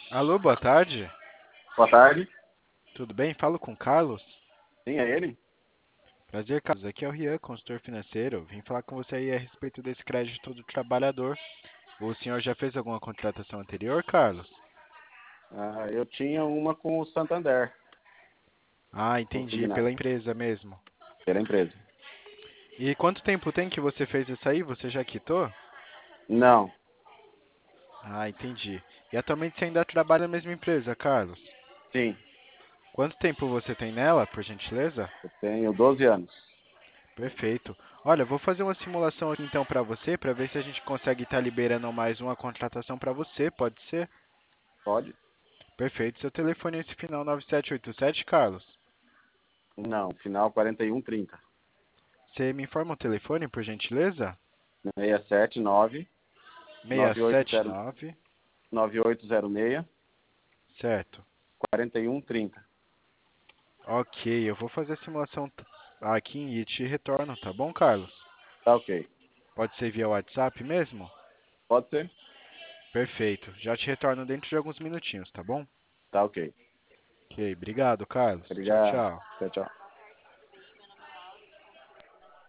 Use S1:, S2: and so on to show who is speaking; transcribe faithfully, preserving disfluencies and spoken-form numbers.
S1: Alô, boa tarde.
S2: Boa tarde.
S1: Tudo bem? Falo com o Carlos.
S2: Sim, é ele?
S1: Prazer, Carlos. Aqui é o Rian, consultor financeiro. Vim falar com você aí a respeito desse crédito do trabalhador. O senhor já fez alguma contratação anterior, Carlos?
S2: Ah, eu tinha uma com o Santander,
S1: Ah, entendi.
S2: consignado,
S1: Pela empresa mesmo.
S2: pela empresa.
S1: E quanto tempo tem que você fez isso aí? Você já quitou?
S2: Não,
S1: Ah, entendi. E atualmente você ainda trabalha na mesma empresa, Carlos?
S2: sim,
S1: Quanto tempo você tem nela, por gentileza?
S2: eu tenho doze anos.
S1: Perfeito. Olha, eu vou fazer uma simulação aqui então para você, para ver se a gente consegue estar liberando mais uma contratação para você, pode ser?
S2: Pode?
S1: Perfeito. Seu telefone é esse final nove sete oito sete, Carlos?
S2: Não, final quarenta e um trinta.
S1: Você me informa o telefone, por gentileza?
S2: seis sete nove nove oito zero
S1: seis sete nove,
S2: nove oito zero seis
S1: certo.
S2: quarenta e um trinta.
S1: Ok, eu vou fazer a simulação t- aqui e te retorno, tá bom, Carlos?
S2: Tá ok.
S1: Pode ser via WhatsApp mesmo?
S2: Pode ser?
S1: Perfeito. Já te retorno dentro de alguns minutinhos, tá bom?
S2: Tá ok.
S1: Ok, obrigado, Carlos. Tchau,
S2: Obrigado.
S1: tchau.
S2: Tchau, tchau.